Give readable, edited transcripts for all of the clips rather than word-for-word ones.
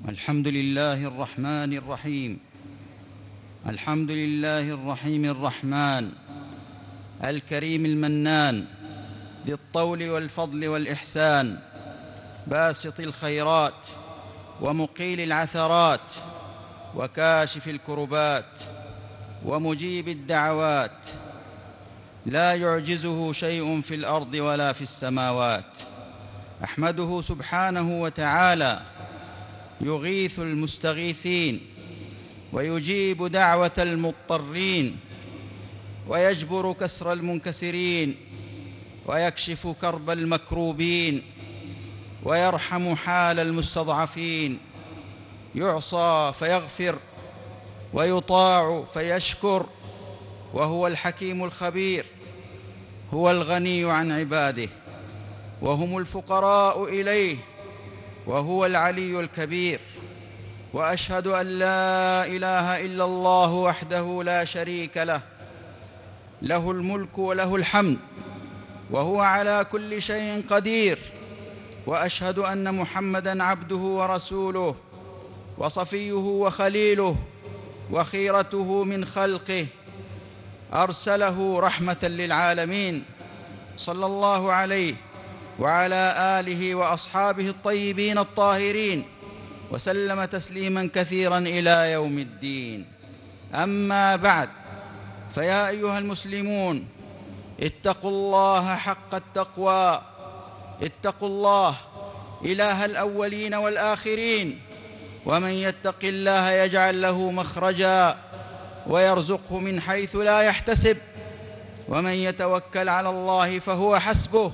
الحمد لله الرحمن الرحيم. الحمد لله الرحيم الرحمن الكريم المنان ذي الطول والفضل والإحسان، باسط الخيرات ومقيل العثرات وكاشف الكربات ومجيب الدعوات، لا يعجزه شيء في الأرض ولا في السماوات. أحمده سبحانه وتعالى يغيث المستغيثين ويجيب دعوة المضطرين ويجبر كسر المنكسرين ويكشف كرب المكروبين ويرحم حال المستضعفين، يعصى فيغفر ويطاع فيشكر، وهو الحكيم الخبير. هو الغني عن عباده وهم الفقراء إليه، وهو العلي الكبير. وأشهد أن لا إله إلا الله وحده لا شريك له، له الملك وله الحمد وهو على كل شيء قدير. وأشهد أن محمدًا عبده ورسوله وصفيه وخليله وخيرته من خلقه، أرسله رحمة للعالمين، صلى الله عليه وعلى آله وأصحابه الطيبين الطاهرين، وسلم تسليماً كثيراً إلى يوم الدين. أما بعد، فيا أيها المسلمون، اتقوا الله حق التقوى. اتقوا الله إله الأولين والآخرين، ومن يتق الله يجعل له مخرجاً ويرزقه من حيث لا يحتسب، ومن يتوكل على الله فهو حسبه.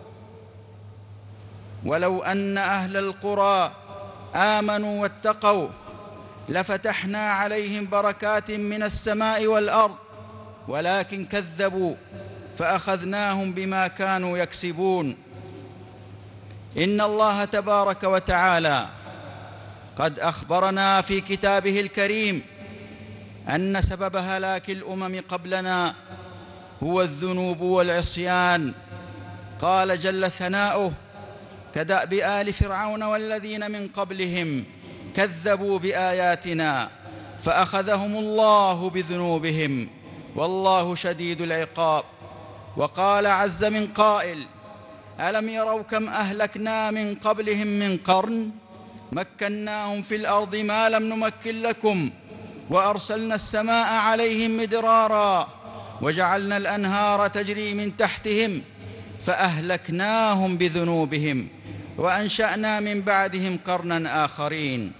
ولو أن أهل القرى آمنوا واتقوا لفتحنا عليهم بركات من السماء والأرض، ولكن كذبوا فأخذناهم بما كانوا يكسبون. إن الله تبارك وتعالى قد أخبرنا في كتابه الكريم أن سبب هلاك الأمم قبلنا هو الذنوب والعصيان. قال جل ثناؤه: كدأب آل فرعون والذين من قبلهم كذبوا بآياتنا فأخذهم الله بذنوبهم والله شديد العقاب. وقال عز من قائل: ألم يروا كم أهلكنا من قبلهم من قرن مكناهم في الأرض ما لم نمكن لكم، وأرسلنا السماء عليهم مدرارا وجعلنا الأنهار تجري من تحتهم فأهلكناهم بذنوبهم وأنشأنا من بعدهم قرناً آخرين.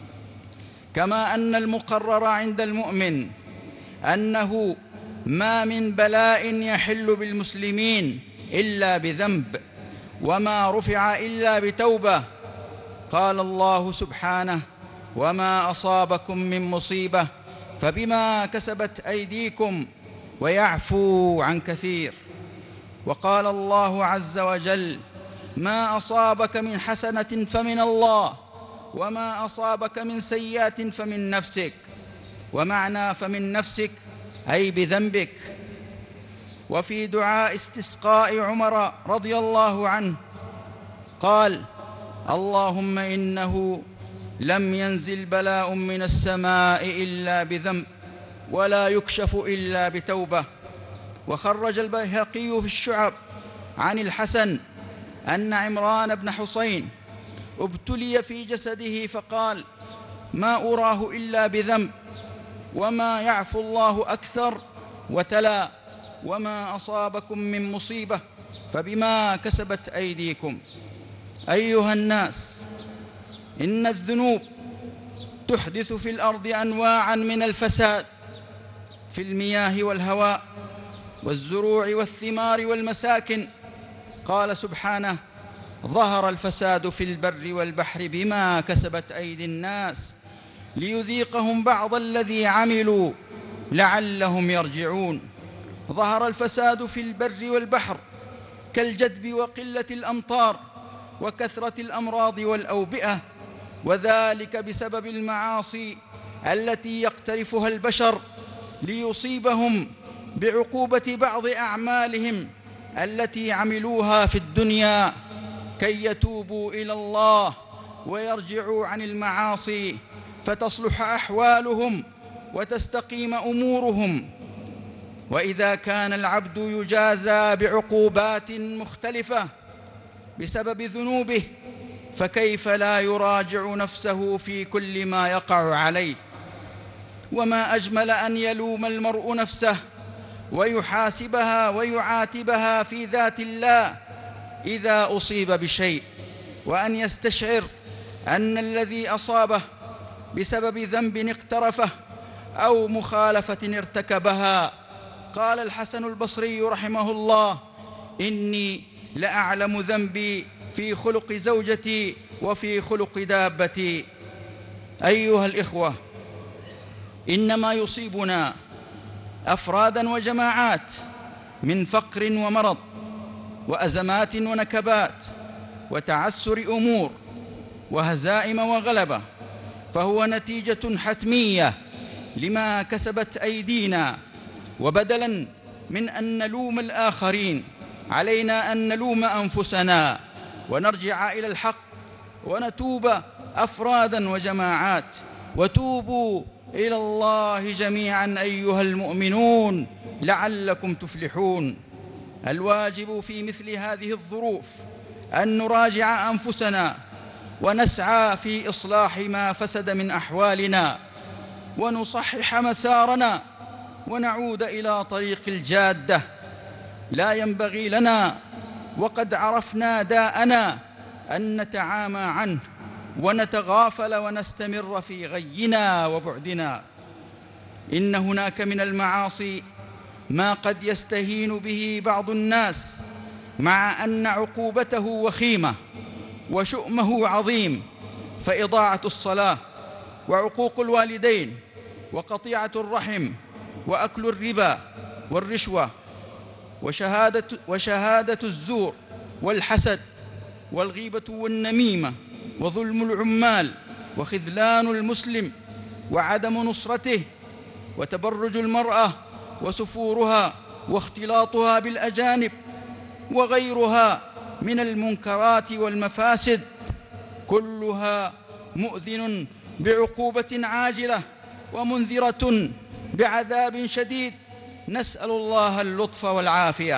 كما أن المقرر عند المؤمن أنه ما من بلاء يحل بالمسلمين إلا بذنب، وما رفع إلا بتوبة. قال الله سبحانه: وما أصابكم من مصيبة فبما كسبت أيديكم ويعفو عن كثير. وقال الله عز وجل: ما أصابك من حسنة فمن الله، وما أصابك من سيئة فمن نفسك. ومعنى فمن نفسك أي بذنبك. وفي دعاء استسقاء عمر رضي الله عنه قال: اللهم إنه لم ينزل بلاء من السماء إلا بذنب، ولا يكشف إلا بتوبة. وخرج البيهقي في الشعب عن الحسن أن عمران بن حسين ابتلي في جسده فقال: ما أراه إلا بذنب، وما يعفو الله أكثر. وتلا: وما أصابكم من مصيبة فبما كسبت أيديكم. أيها الناس، إن الذنوب تحدث في الأرض أنواعاً من الفساد، في المياه والهواء والزروع والثمار والمساكن. قال سبحانه: ظهر الفساد في البر والبحر بما كسبت أيدي الناس ليذيقهم بعض الذي عملوا لعلهم يرجعون. ظهر الفساد في البر والبحر كالجدب وقلة الأمطار وكثرة الأمراض والأوبئة، وذلك بسبب المعاصي التي يقترفها البشر ليصيبهم بعقوبة بعض أعمالهم التي عملوها في الدنيا كي يتوبوا إلى الله ويرجعوا عن المعاصي فتصلح أحوالهم وتستقيم أمورهم. وإذا كان العبد يجازى بعقوبات مختلفة بسبب ذنوبه، فكيف لا يراجع نفسه في كل ما يقع عليه؟ وما أجمل أن يلوم المرء نفسه ويحاسبها ويعاتبها في ذات الله إذا أصيب بشيء، وأن يستشعر أن الذي أصابه بسبب ذنب اقترفه أو مخالفة ارتكبها. قال الحسن البصري رحمه الله: إني لأعلم ذنبي في خلق زوجتي وفي خلق دابتي. أيها الإخوة، إنما يصيبنا أفرادا وجماعات من فقر ومرض وأزمات ونكبات وتعسر أمور وهزائم وغلبة، فهو نتيجة حتمية لما كسبت أيدينا. وبدلاً من أن نلوم الآخرين، علينا أن نلوم أنفسنا ونرجع إلى الحق ونتوب أفرادا وجماعات. وتوبوا إلى الله جميعا أيها المؤمنون لعلكم تفلحون. الواجب في مثل هذه الظروف أن نراجع أنفسنا ونسعى في إصلاح ما فسد من أحوالنا، ونصحح مسارنا ونعود إلى طريق الجادة. لا ينبغي لنا وقد عرفنا داءنا أن نتعامى عنه ونتغافل ونستمر في غينا وبعدنا. إن هناك من المعاصي ما قد يستهين به بعض الناس، مع أن عقوبته وخيمة وشؤمه عظيم، فإضاعة الصلاة وعقوق الوالدين وقطيعة الرحم وأكل الربا والرشوة وشهادة الزور والحسد والغيبة والنميمة وظلم العمال وخذلان المسلم وعدم نصرته وتبرج المرأة وسفورها واختلاطها بالأجانب وغيرها من المنكرات والمفاسد، كلها مؤذن بعقوبة عاجلة ومنذرة بعذاب شديد. نسأل الله اللطف والعافية.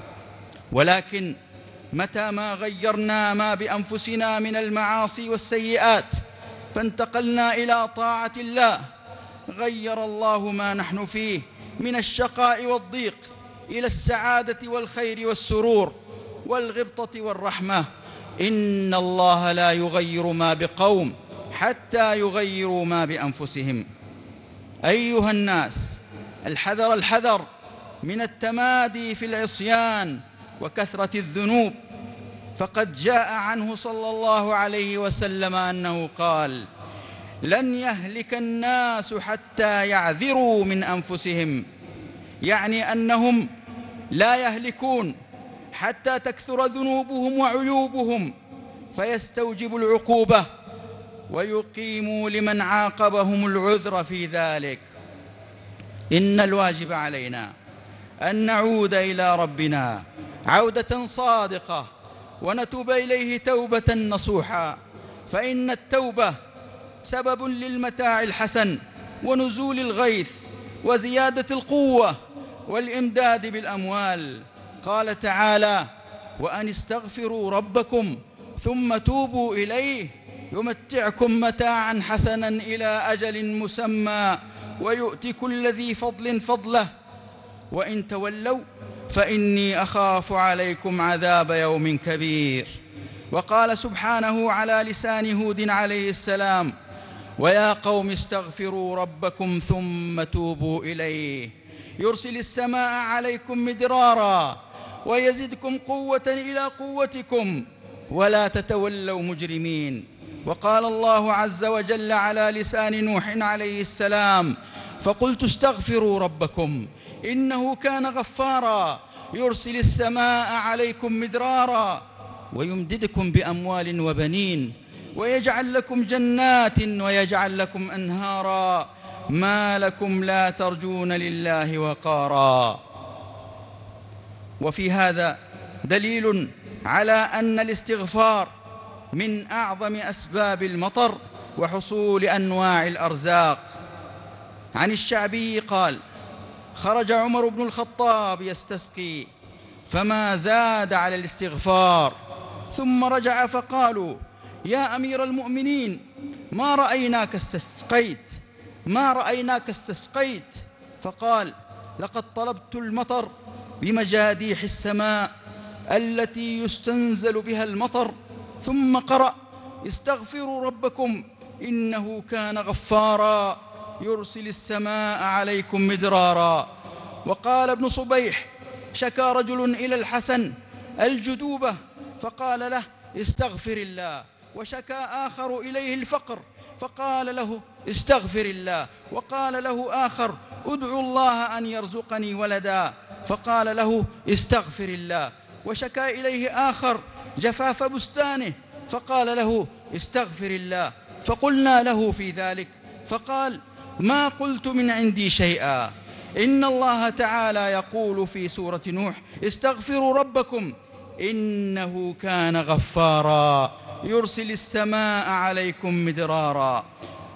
ولكن متى ما غيرنا ما بأنفسنا من المعاصي والسيئات فانتقلنا إلى طاعة الله، غير الله ما نحن فيه من الشقاء والضيق إلى السعادة والخير والسرور والغبطة والرحمة. إن الله لا يغير ما بقوم حتى يغيروا ما بأنفسهم. أيها الناس، الحذر الحذر من التمادي في العصيان وكثرة الذنوب، فقد جاء عنه صلى الله عليه وسلم أنه قال: لن يهلك الناس حتى يعذروا من أنفسهم، يعني أنهم لا يهلكون حتى تكثر ذنوبهم وعيوبهم فيستوجب العقوبة، ويقيموا لمن عاقبهم العذر في ذلك. إن الواجب علينا أن نعود إلى ربنا عودة صادقة ونتوب إليه توبة نصوحا، فإن التوبة سبب للمتاع الحسن ونزول الغيث وزيادة القوة والإمداد بالأموال. قال تعالى: وأن استغفروا ربكم ثم توبوا إليه يمتعكم متاعا حسنا إلى أجل مسمى ويؤتي كل ذي فضل فضله وإن تولوا فإني أخاف عليكم عذاب يوم كبير. وقال سبحانه على لسان هود عليه السلام: ويا قوم استغفروا ربكم ثم توبوا إليه يرسل السماء عليكم مدرارا ويزدكم قوة إلى قوتكم ولا تتولوا مجرمين. وقال الله عز وجل على لسان نوح عليه السلام: فقلت استغفروا ربكم إنه كان غفارا يرسل السماء عليكم مدرارا ويمددكم بأموال وبنين ويجعل لكم جنات ويجعل لكم أنهارا ما لكم لا ترجون لله وقارا. وفي هذا دليل على أن الاستغفار من أعظم أسباب المطر وحصول أنواع الأرزاق. عن الشعبي قال: خرج عمر بن الخطاب يستسقي فما زاد على الاستغفار، ثم رجع فقالوا: يا أمير المؤمنين، ما رأيناك استسقيت. فقال: لقد طلبت المطر بمجاديح السماء التي يستنزل بها المطر. ثم قرأ: استغفروا ربكم إنه كان غفارا يرسل السماء عليكم مدرارا. وقال ابن صبيح: شكى رجل إلى الحسن الجدوبة فقال له: استغفر الله. وشكى آخر إليه الفقر فقال له: استغفر الله. وقال له آخر: ادعو الله أن يرزقني ولدا، فقال له: استغفر الله. وشكى إليه آخر جفاف بستانه فقال له: استغفر الله. فقلنا له في ذلك فقال: ما قلت من عندي شيئا، إن الله تعالى يقول في سورة نوح: استغفروا ربكم إنه كان غفارا يرسل السماء عليكم مدرارا.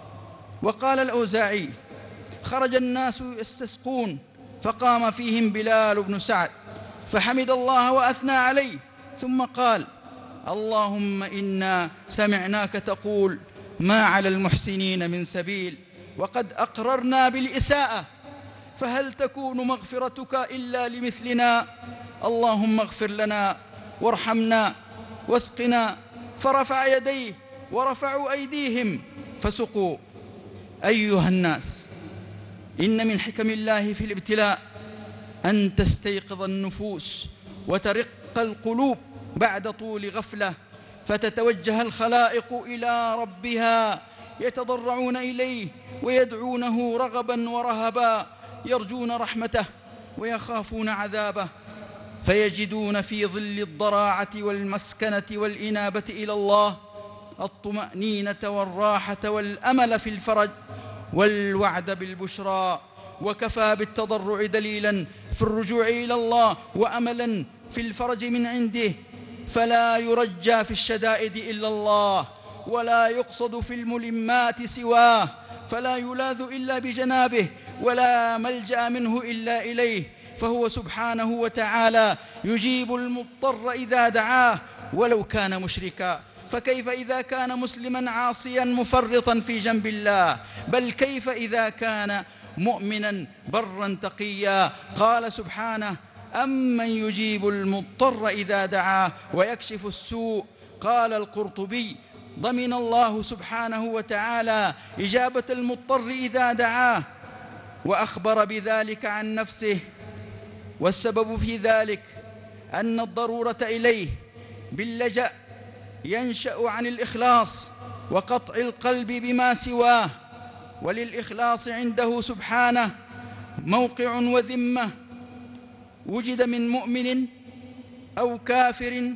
وقال الأوزاعي: خرج الناس يستسقون فقام فيهم بلال بن سعد فحمد الله وأثنى عليه، ثم قال: اللهم إنا سمعناك تقول: ما على المحسنين من سبيل، وقد أقررنا بالإساءة، فهل تكون مغفرتك إلا لمثلنا؟ اللهم اغفر لنا وارحمنا واسقنا. فرفع يديه ورفعوا أيديهم فسقوا. أيها الناس، إن من حكم الله في الابتلاء أن تستيقظ النفوس وترق القلوب بعد طول غفلة، فتتوجه الخلائق إلى ربها يتضرعون إليه ويدعونه رغبا ورهبا، يرجون رحمته ويخافون عذابه، فيجدون في ظل الضراعة والمسكنة والإنابة إلى الله الطمأنينة والراحة والأمل في الفرج والوعد بالبشرى. وكفى بالتضرع دليلا في الرجوع إلى الله وأملا في الفرج من عنده، فلا يرجى في الشدائد إلا الله، ولا يقصد في الملمات سواه، فلا يلاذ إلا بجنابه، ولا ملجأ منه إلا إليه، فهو سبحانه وتعالى يجيب المضطر إذا دعاه ولو كان مشركا، فكيف إذا كان مسلما عاصيا مفرطا في جنب الله، بل كيف إذا كان مؤمنا برا تقيا. قال سبحانه: أمن يجيب المضطر إذا دعاه ويكشف السوء. قال القرطبي: ضمن الله سبحانه وتعالى إجابة المضطر إذا دعاه، وأخبر بذلك عن نفسه. والسبب في ذلك أن الضرورة إليه باللجأ ينشأ عن الإخلاص وقطع القلب بما سواه، وللإخلاص عنده سبحانه موقع وذمة، وجد من مؤمن أو كافر،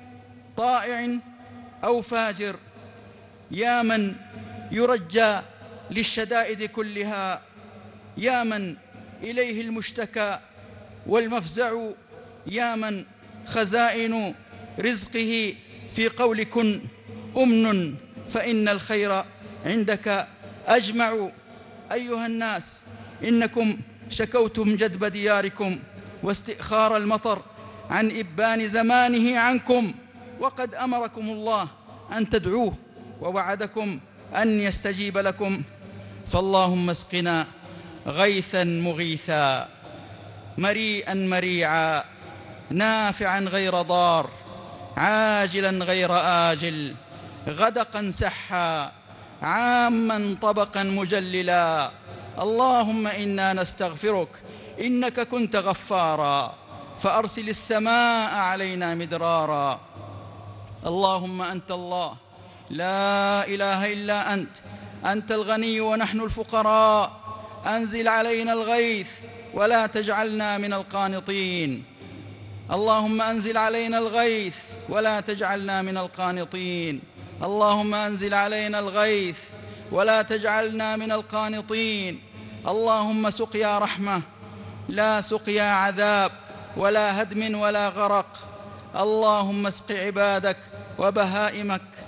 طائع أو فاجر. يا من يرجى للشدائد كلها، يا من إليه المشتكى والمفزع، يا من خزائن رزقه في قول كن أمن، فإن الخير عندك أجمع. أيها الناس، إنكم شكوتم جدب دياركم واستئخار المطر عن إبان زمانه عنكم، وقد أمركم الله أن تدعوه ووعدكم أن يستجيب لكم. فاللهم اسقنا غيثا مغيثا، مريئا مريعا، نافعا غير ضار، عاجلا غير آجل، غدقا سحا، عاما طبقا مجللا. اللهم إنا نستغفرك، إنك كنت غفارا، فأرسل السماء علينا مدرارا. اللهم أنت الله، لا إله إلا أنت، أنت الغني ونحن الفقراء، أنزل علينا الغيث ولا تجعلنا من القانطين. اللهم أنزل علينا الغيث ولا تجعلنا من القانطين. اللهم أنزل علينا الغيث ولا تجعلنا من القانطين. اللهم سقيا رحمة لا سقيا عذاب، ولا هدم ولا غرق. اللهم اسق عبادك وبهائمك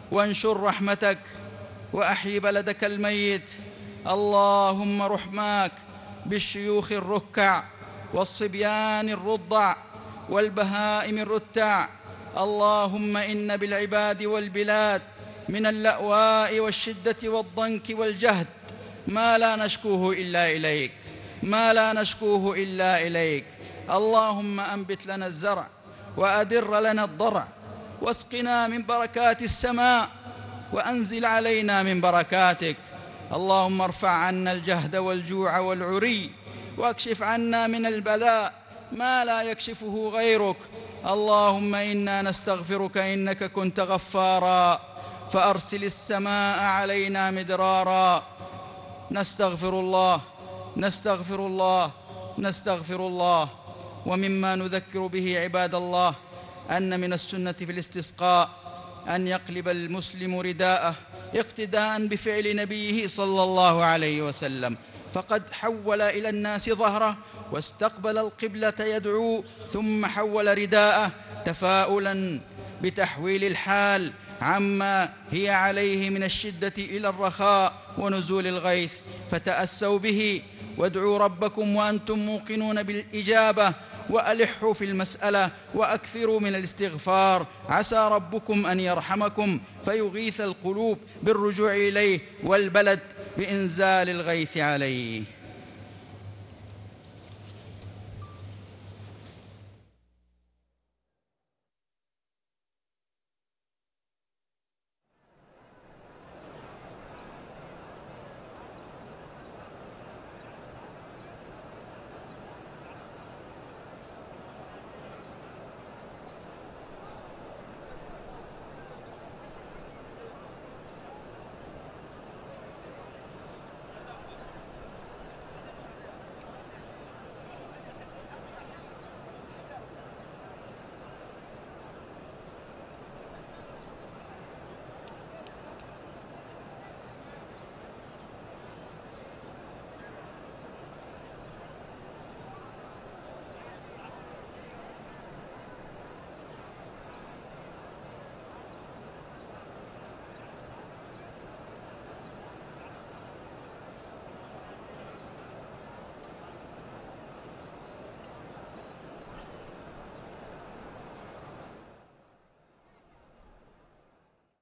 وانشر رحمتك وأحيي بلدك الميت. اللهم رحماك بالشيوخ الركع والصبيان الرضع والبهائم الرتع. اللهم إن بالعباد والبلاد من اللأواء والشدة والضنك والجهد ما لا نشكوه إلا إليك، ما لا نشكوه إلا إليك. اللهم أنبت لنا الزرع وأدر لنا الضرع واسقنا من بركات السماء وأنزل علينا من بركاتك. اللهم ارفع عنا الجهد والجوع والعري واكشف عنا من البلاء ما لا يكشفه غيرك. اللهم إنا نستغفرك إنك كنت غفارا فأرسل السماء علينا مدرارا. نستغفر الله نستغفر الله نستغفر الله. ومما نذكر به عباد الله أن من السنة في الاستسقاء أن يقلب المسلم رداءه اقتداء بفعل نبيه صلى الله عليه وسلم، فقد حول إلى الناس ظهره واستقبل القبلة يدعو، ثم حول رداءه تفاؤلا بتحويل الحال عما هي عليه من الشدة إلى الرخاء ونزول الغيث. فتأسوا به وادعوا ربكم وأنتم موقنون بالإجابة، وألحوا في المسألة وأكثروا من الاستغفار، عسى ربكم أن يرحمكم فيغيث القلوب بالرجوع إليه والبلد بإنزال الغيث عليه.